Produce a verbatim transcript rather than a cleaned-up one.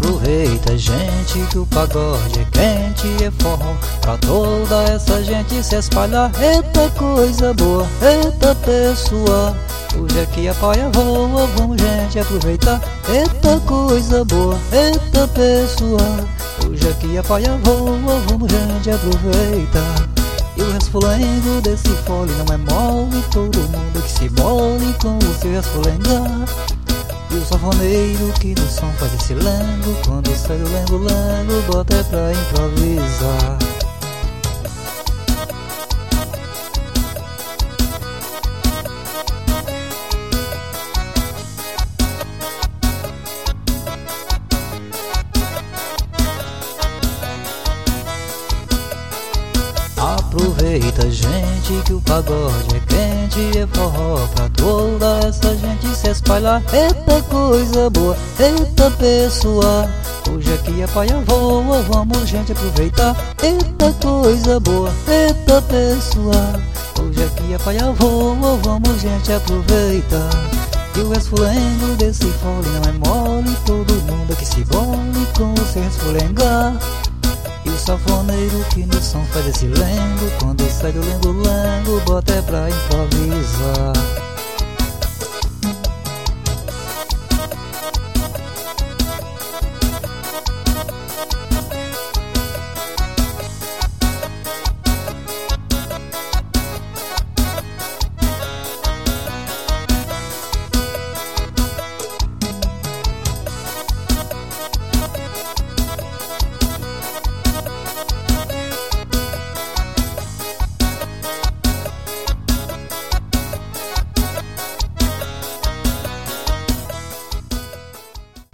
Aproveita, gente, que o pagode é quente e é forró, pra toda essa gente se espalhar. Eita coisa boa, eita pessoa, hoje aqui a paia voa, vamos gente aproveitar. Eita coisa boa, eita pessoa, hoje aqui a paia voa, vamos gente aproveitar. E o resfolengo desse fole não é mole, todo mundo que se mole com o seu resfolengar. E o sanfoneiro que no som faz esse lengo, quando sai o lengo-lengo, bota é pra improvisar. Aproveita, gente, que o pagode é quente e é forró, pra toda essa gente se espalhar. Eita coisa boa, eita pessoa, hoje aqui a paia voa, vamos gente aproveitar. Eita coisa boa, eita pessoa, hoje aqui a paia voa, vamos gente aproveitar. E o resfolengo desse fole não é mole, todo mundo que se bole com o seu resfolengar. E o sanfoneiro que no som faz esse lengo, quando sai do lengo-lengo, bota é pra improvisar.